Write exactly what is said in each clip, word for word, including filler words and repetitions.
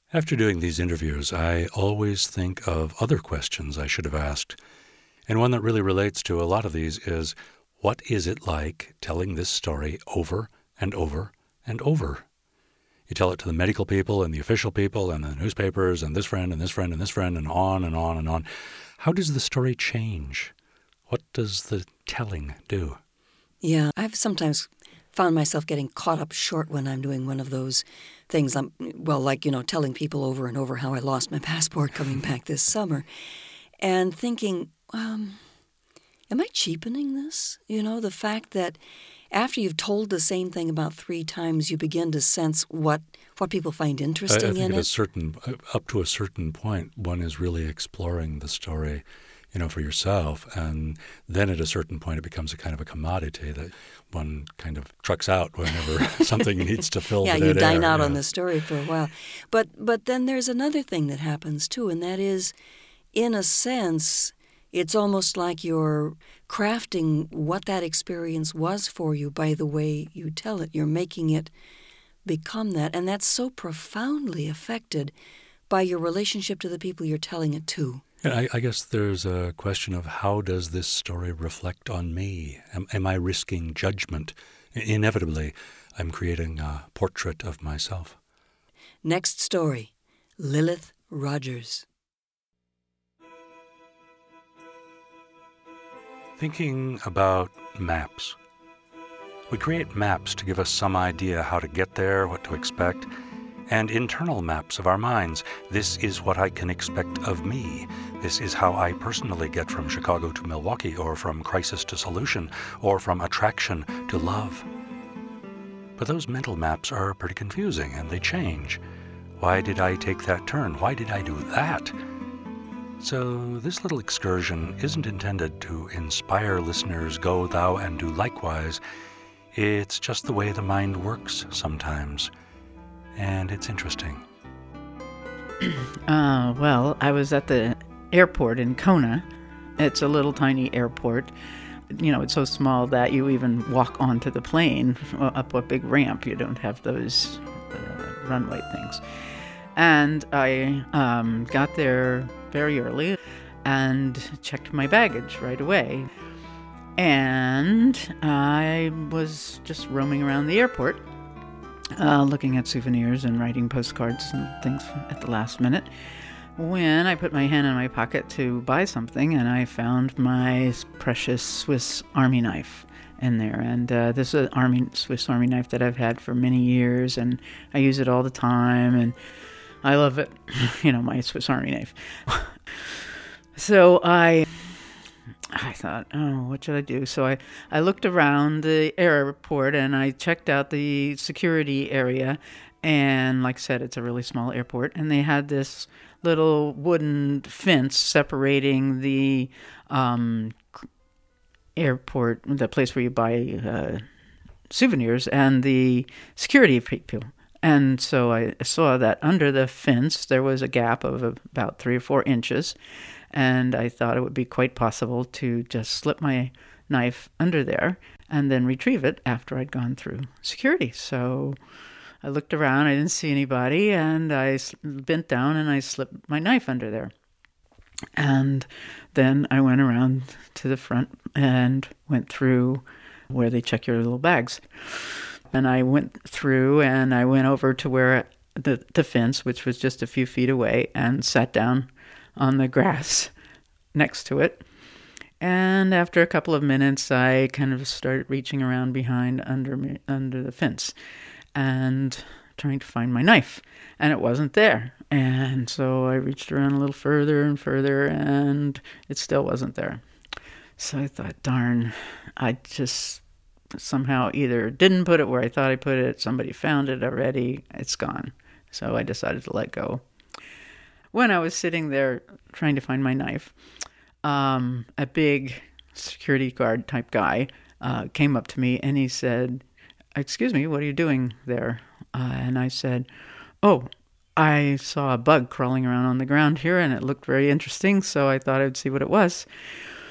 After doing these interviews, I always think of other questions I should have asked. And one that really relates to a lot of these is, what is it like telling this story over and over and over? You tell it to the medical people and the official people and the newspapers and this friend and this friend and this friend and on and on and on. How does the story change? What does the telling do? Yeah, I've sometimes found myself getting caught up short when I'm doing one of those things. I'm, well, like, you know, telling people over and over how I lost my passport coming back this summer and thinking, um, am I cheapening this? You know, the fact that after you've told the same thing about three times, you begin to sense what, what people find interesting I, I think in at it. A certain, up to a certain point, one is really exploring the story, you know, for yourself. And then at a certain point, it becomes a kind of a commodity that one kind of trucks out whenever something needs to fill yeah, the dead you dine air. out yeah. on the story for a while. But but then there's another thing that happens, too, and that is, in a sense, it's almost like you're crafting what that experience was for you by the way you tell it. You're making it become that. And that's so profoundly affected by your relationship to the people you're telling it to. And I, I guess there's a question of, how does this story reflect on me? Am, am I risking judgment? Inevitably, I'm creating a portrait of myself. Next story, Lilith Rogers. Thinking about maps. We create maps to give us some idea how to get there, what to expect, and internal maps of our minds. This is what I can expect of me. This is how I personally get from Chicago to Milwaukee, or from crisis to solution, or from attraction to love. But those mental maps are pretty confusing, and they change. Why did I take that turn? Why did I do that? So this little excursion isn't intended to inspire listeners, go thou and do likewise. It's just the way the mind works sometimes. And it's interesting. Uh, well, I was at the airport in Kona. It's a little tiny airport. You know, it's so small that you even walk onto the plane up a big ramp. You don't have those uh, runway things. And I um, got there very early and checked my baggage right away. And I was just roaming around the airport, uh, looking at souvenirs and writing postcards and things at the last minute, when I put my hand in my pocket to buy something, and I found my precious Swiss Army knife in there. And uh, this is an Army Swiss Army knife that I've had for many years, and I use it all the time, and I love it. You know, my Swiss Army knife. So I I thought, oh, what should I do? So I, I looked around the airport, and I checked out the security area. And like I said, it's a really small airport. And they had this little wooden fence separating the um, airport, the place where you buy uh, souvenirs, and the security people. And so I saw that under the fence there was a gap of about three or four inches. And I thought it would be quite possible to just slip my knife under there and then retrieve it after I'd gone through security. So I looked around, I didn't see anybody, and I bent down and I slipped my knife under there. And then I went around to the front and went through where they check your little bags. And I went through and I went over to where the, the fence, which was just a few feet away, and sat down on the grass next to it. And after a couple of minutes, I kind of started reaching around behind under me, under the fence and trying to find my knife. And it wasn't there. And so I reached around a little further and further, and it still wasn't there. So I thought, darn, I just somehow either didn't put it where I thought I put it, somebody found it already, it's gone. So I decided to let go. When I was sitting there trying to find my knife, um, a big security guard type guy uh, came up to me and he said, "Excuse me, what are you doing there?" Uh, and I said, "Oh, I saw a bug crawling around on the ground here and it looked very interesting, so I thought I'd see what it was."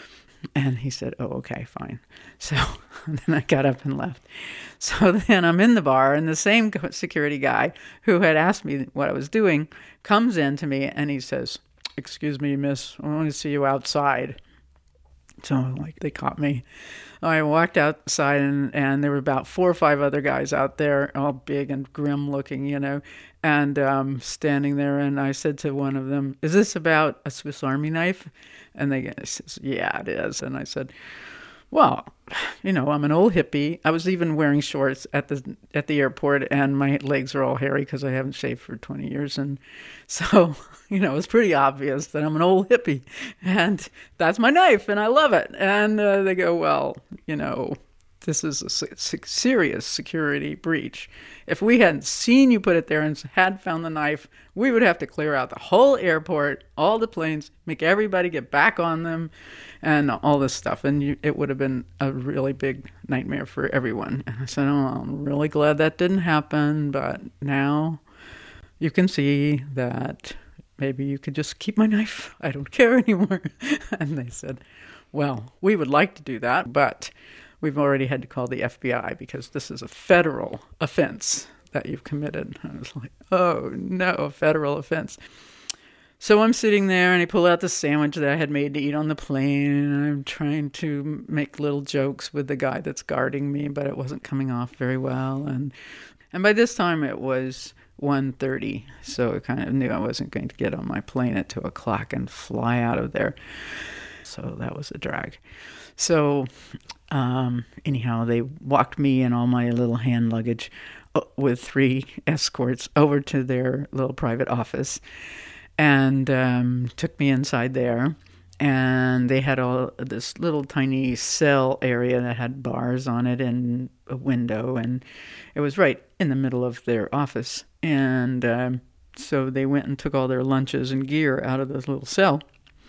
And he said, oh, okay, fine. So then I got up and left. So then I'm in the bar, and the same security guy who had asked me what I was doing comes in to me, and he says, excuse me, miss, I want to see you outside. So like they caught me. I walked outside, and, and there were about four or five other guys out there, all big and grim looking, you know, and um, standing there. And I said to one of them, is this about a Swiss Army knife? And they says, yeah, it is. And I said, well, you know, I'm an old hippie. I was even wearing shorts at the at the airport, and my legs are all hairy because I haven't shaved for twenty years. And so, you know, it's pretty obvious that I'm an old hippie, and that's my knife, and I love it. And uh, they go, well, you know, this is a serious security breach. If we hadn't seen you put it there and had found the knife, we would have to clear out the whole airport, all the planes, make everybody get back on them, and all this stuff. And you, it would have been a really big nightmare for everyone. And I said, oh, I'm really glad that didn't happen, but now you can see that maybe you could just keep my knife. I don't care anymore. And they said, well, we would like to do that, but we've already had to call the F B I because this is a federal offense that you've committed. I was like, oh, no, a federal offense. So I'm sitting there, and I pull out the sandwich that I had made to eat on the plane, and I'm trying to make little jokes with the guy that's guarding me, but it wasn't coming off very well. And and by this time, it was one thirty, so I kind of knew I wasn't going to get on my plane at two o'clock and fly out of there. So that was a drag. So um, anyhow, they walked me and all my little hand luggage with three escorts over to their little private office, and um, took me inside there. And they had all this little tiny cell area that had bars on it and a window, and it was right in the middle of their office. And um, so they went and took all their lunches and gear out of this little cell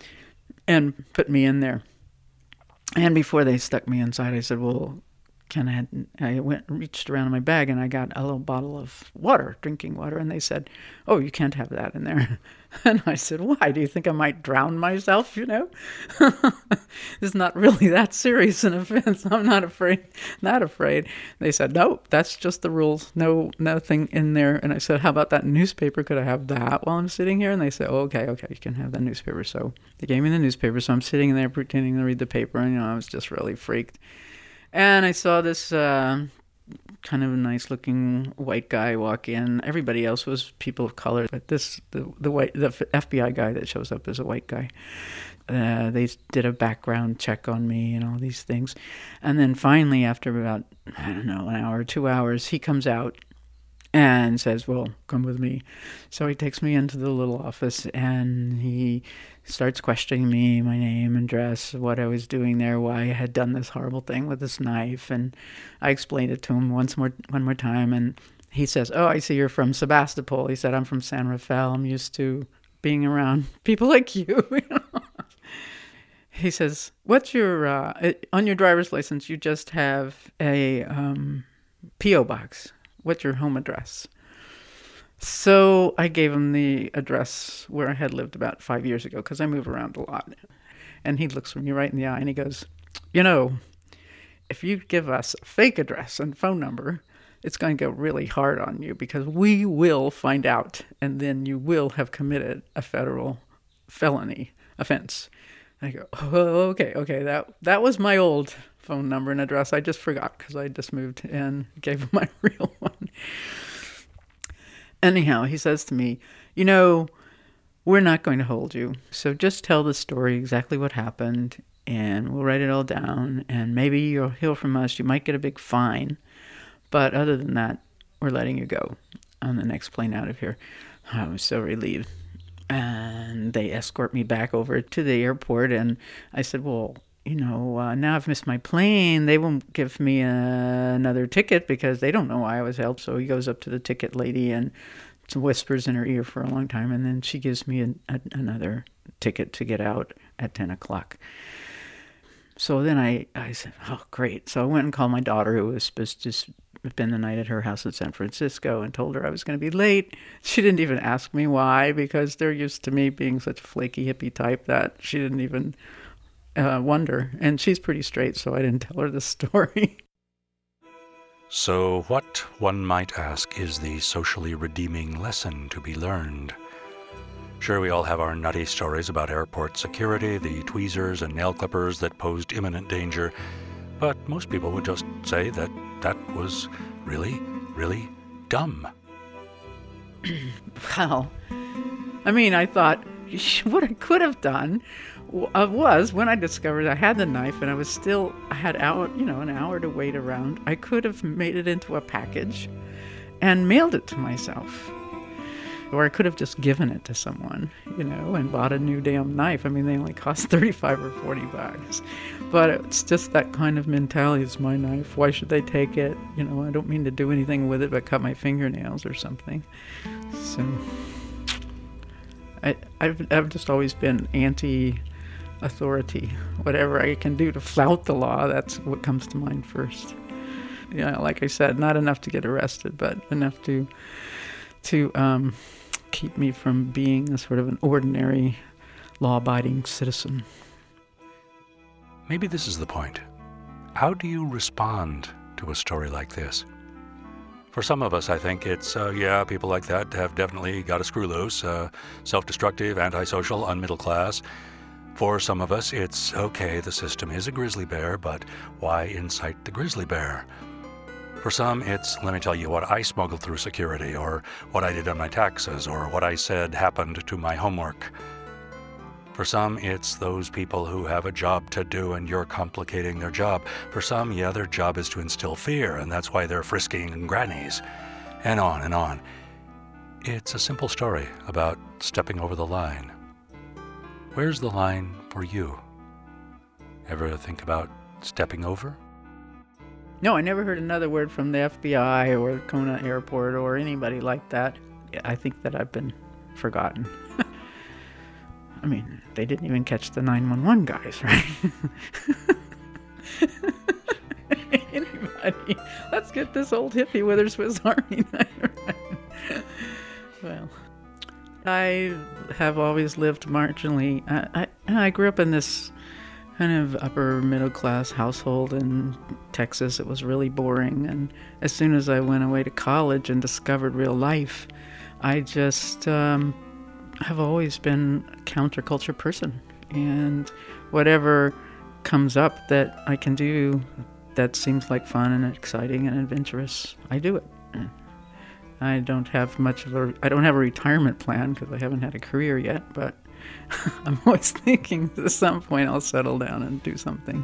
and put me in there. And before they stuck me inside, I said, well, can I, I went reached around in my bag, and I got a little bottle of water, drinking water. And they said, oh, you can't have that in there. And I said, why? Do you think I might drown myself, you know? It's not really that serious an offense. I'm not afraid, not afraid. They said, no, that's just the rules. No, nothing in there. And I said, how about that newspaper? Could I have that while I'm sitting here? And they said, oh, okay, okay, you can have that newspaper. So they gave me the newspaper. So I'm sitting there pretending to read the paper. And, you know, I was just really freaked. And I saw this uh, kind of nice-looking white guy walk in. Everybody else was people of color, but this the the white the F B I guy that shows up is a white guy. Uh, they did a background check on me and all these things, and then finally, after about I don't know an hour, two hours, he comes out and says, "Well, come with me." So he takes me into the little office, and he starts questioning me, my name, address, what I was doing there, why I had done this horrible thing with this knife. And I explained it to him once more, one more time. And he says, oh, I see you're from Sebastopol. He said, I'm from San Rafael. I'm used to being around people like you. He says, what's your, uh, on your driver's license, you just have a um, P O box. What's your home address? So I gave him the address where I had lived about five years ago because I move around a lot. And he looks me right in the eye and he goes, you know, if you give us a fake address and phone number, it's going to go really hard on you because we will find out and then you will have committed a federal felony offense. And I go, oh, okay, okay. That, that was my old phone number and address. I just forgot because I just moved in, gave him my real one. Anyhow, he says to me, you know, we're not going to hold you. So just tell the story, exactly what happened, and we'll write it all down. And maybe you'll hear from us. You might get a big fine. But other than that, we're letting you go on the next plane out of here. I was so relieved. And they escort me back over to the airport. And I said, well, you know, uh, now I've missed my plane. They won't give me uh, another ticket because they don't know why I was held. So he goes up to the ticket lady and whispers in her ear for a long time. And then she gives me a, a, another ticket to get out at ten o'clock. So then I, I said, oh, great. So I went and called my daughter, who was supposed to spend the night at her house in San Francisco, and told her I was going to be late. She didn't even ask me why, because they're used to me being such a flaky hippie type that she didn't even uh, wonder. And she's pretty straight, so I didn't tell her the story. So what, one might ask, is the socially redeeming lesson to be learned? Sure, we all have our nutty stories about airport security, the tweezers and nail clippers that posed imminent danger, but most people would just say that that was really, really dumb. Well, I mean, I thought what I could have done was when I discovered I had the knife and I was still, I had hour, you know, an hour to wait around, I could have made it into a package and mailed it to myself. Or I could have just given it to someone, you know, and bought a new damn knife. I mean, they only cost thirty-five or forty bucks. But it's just that kind of mentality. It's my knife. Why should they take it? You know, I don't mean to do anything with it but cut my fingernails or something. So I, I've, I've just always been anti-authority. Whatever I can do to flout the law, that's what comes to mind first. You know, like I said, not enough to get arrested, but enough to... to um, keep me from being a sort of an ordinary, law-abiding citizen. Maybe this is the point. How do you respond to a story like this? For some of us, I think it's, uh, yeah, people like that have definitely got a screw loose, uh, self-destructive, antisocial, unmiddle class. For some of us, it's, okay, the system is a grizzly bear, but why incite the grizzly bear? For some, it's, let me tell you what I smuggled through security, or what I did on my taxes, or what I said happened to my homework. For some, it's those people who have a job to do and you're complicating their job. For some, yeah, their job is to instill fear, and that's why they're frisking grannies. And on and on. It's a simple story about stepping over the line. Where's the line for you? Ever think about stepping over? No, I never heard another word from the F B I or Kona Airport or anybody like that. I think that I've been forgotten. I mean, they didn't even catch the nine one one guys, right? Anybody? Let's get this old hippie with her Swiss Army knife. Well, I have always lived marginally. I, I, I grew up in this kind of upper middle class household in Texas. It was really boring, and as soon as I went away to college and discovered real life, I just um, have always been a counterculture person, and whatever comes up that I can do that seems like fun and exciting and adventurous, I do it. I don't have much of a I don't have a retirement plan because I haven't had a career yet, but I'm always thinking at some point I'll settle down and do something.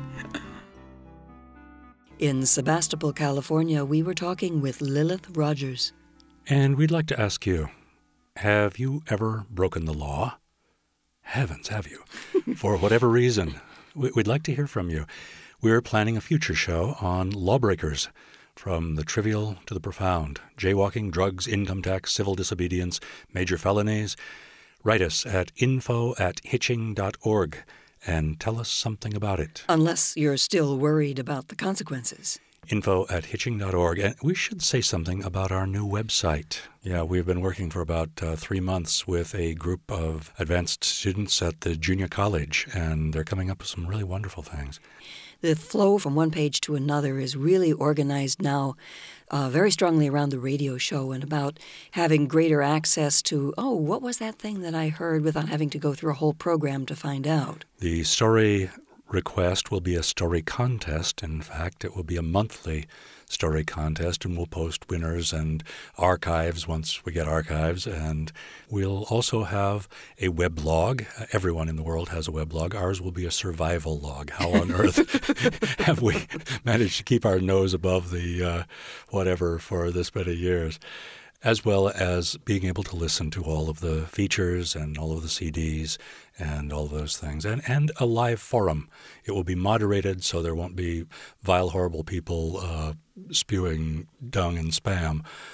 In Sebastopol, California, we were talking with Lilith Rogers. And we'd like to ask you, have you ever broken the law? Heavens, have you? For whatever reason, we'd like to hear from you. We're planning a future show on lawbreakers, from the trivial to the profound, jaywalking, drugs, income tax, civil disobedience, major felonies. Write us at info at hitching dot org and tell us something about it. Unless you're still worried about the consequences. info at hitching dot org. And we should say something about our new website. Yeah, we've been working for about uh, three months with a group of advanced students at the junior college, and they're coming up with some really wonderful things. The flow from one page to another is really organized now uh, very strongly around the radio show and about having greater access to, oh, what was that thing that I heard, without having to go through a whole program to find out. The story request will be a story contest. In fact, it will be a monthly story contest, and we'll post winners and archives once we get archives. And we'll also have a weblog. Everyone in the world has a weblog. Ours will be a survival log. How on earth have we managed to keep our nose above the uh, whatever for this many years? As well as being able to listen to all of the features and all of the C Ds and all of those things. And, and a live forum. It will be moderated, so there won't be vile, horrible people uh, spewing dung and spam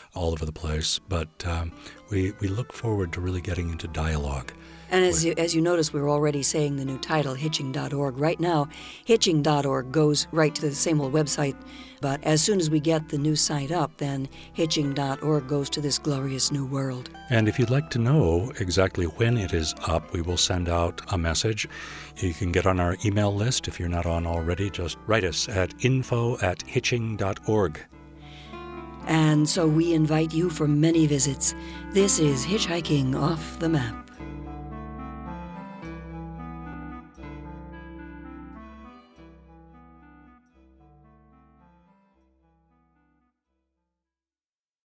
all over the place. But um, we, we look forward to really getting into dialogue. And as you, as you notice, we're already saying the new title, hitching dot org. Right now, hitching dot org goes right to the same old website. But as soon as we get the new site up, then hitching dot org goes to this glorious new world. And if you'd like to know exactly when it is up, we will send out a message. You can get on our email list. If you're not on already, just write us at info at hitching dot org. And so we invite you for many visits. This is Hitchhiking Off the Map.